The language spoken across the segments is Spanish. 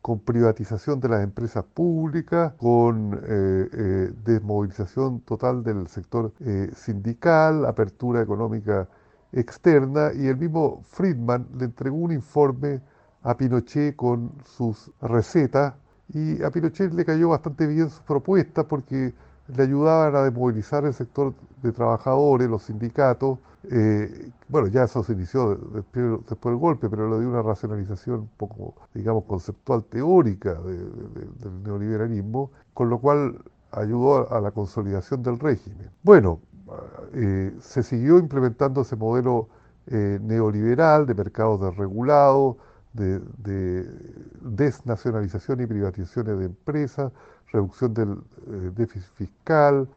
con privatización de las empresas públicas, con desmovilización total del sector sindical, apertura económica externa, y el mismo Friedman le entregó un informe a Pinochet con sus recetas, y a Pinochet le cayó bastante bien sus propuestas porque le ayudaban a desmovilizar el sector de trabajadores, los sindicatos. Bueno, ya eso se inició después del golpe, pero le dio una racionalización un poco, digamos, conceptual, teórica del neoliberalismo, con lo cual ayudó a la consolidación del régimen. Bueno, se siguió implementando ese modelo neoliberal de mercados desregulados, de desnacionalización y privatizaciones de empresas, reducción del déficit fiscal,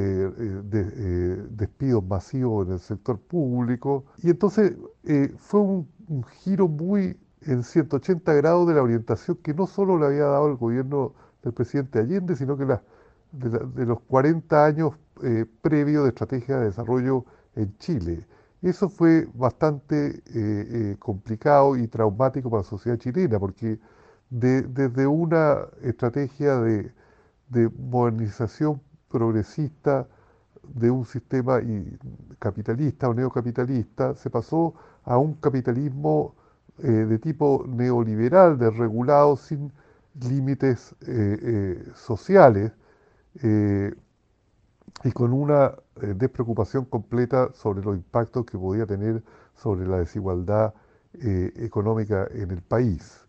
despidos masivos en el sector público. Y entonces fue un giro muy en 180 grados de la orientación que no solo le había dado el gobierno del presidente Allende, sino que de los 40 años previos de estrategia de desarrollo en Chile. Eso fue bastante complicado y traumático para la sociedad chilena, porque desde una estrategia de modernización progresista de un sistema capitalista o neocapitalista, se pasó a un capitalismo de tipo neoliberal, desregulado, sin límites sociales, eh, y con una despreocupación completa sobre los impactos que podía tener sobre la desigualdad económica en el país.